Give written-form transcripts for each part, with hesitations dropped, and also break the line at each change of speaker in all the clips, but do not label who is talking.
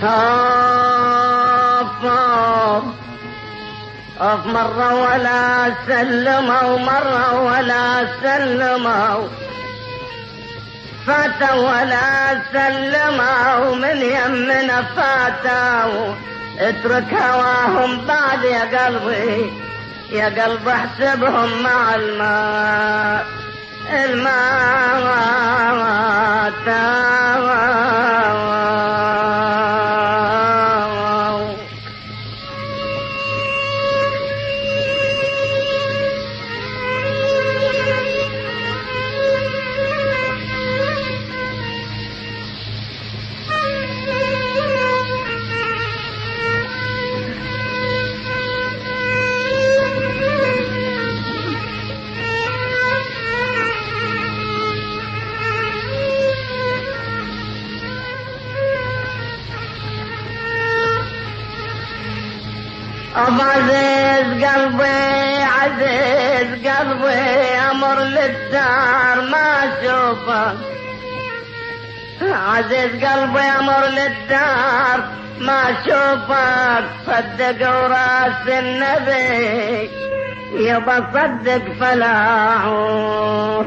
أوف مرة ولا سلموا، مرة ولا سلموا، فاتوا ولا سلموا، من يمنا فاتوا، اترك هواهم بعد يا قلبي، يا قلب احسبهم مع الماء، الماء تاوا. عزيز قلبي، عزيز قلبي، أمر للدار ما أشوفك، عزيز قلبي أمر للدار ما أشوفك، صدق وراس النبي يبا صدق فلا أعوف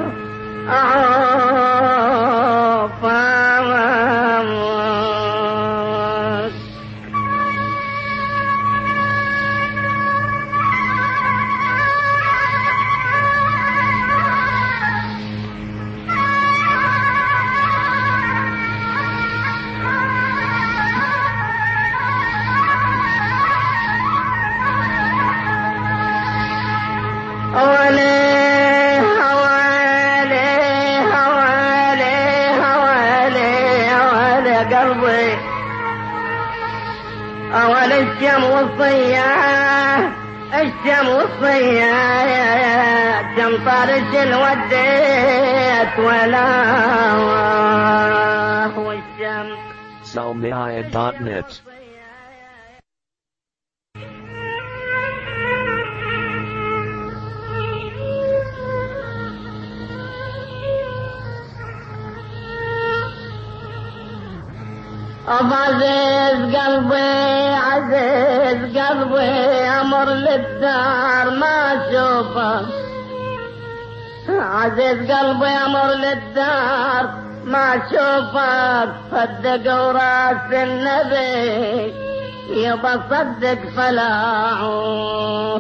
الشموصية كم طارش الوديت ولا هو الشمس.
Salmihaya.net.
عزيز قلبي، عزيز قلبي، أمر للدار ما أشوفك، عزيز قلبي أمر للدار ما أشوفك، صدق وراس النبي يبا صدق فلا أعوف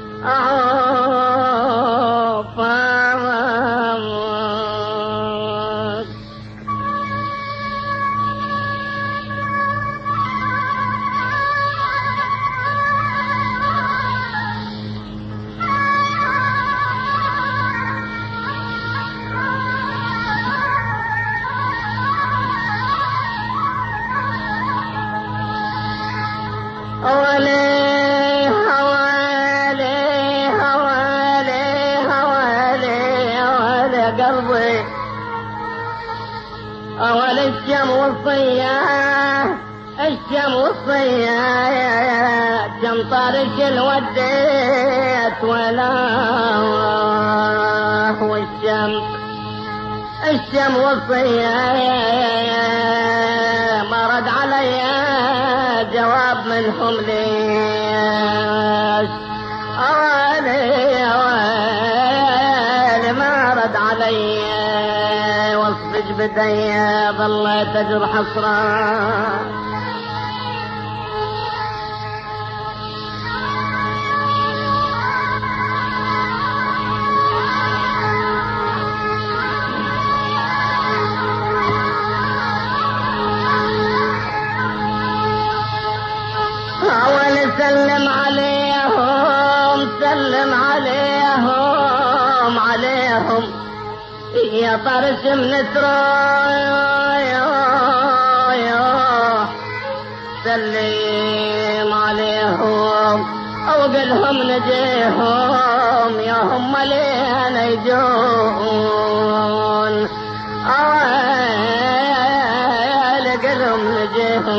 أول الشموصية كم طارش الوديت ولا هو الشموصية ما رد علي جواب منهم ليش، أوالي ما رد علي واصبج بدي ظليت أجر حسرة. سلم عليهم، سلم عليهم، عليهم يا طرش من تروح، سلم عليهم او قلهم نجيهم يا هم لين يجون، قلهم نجيهم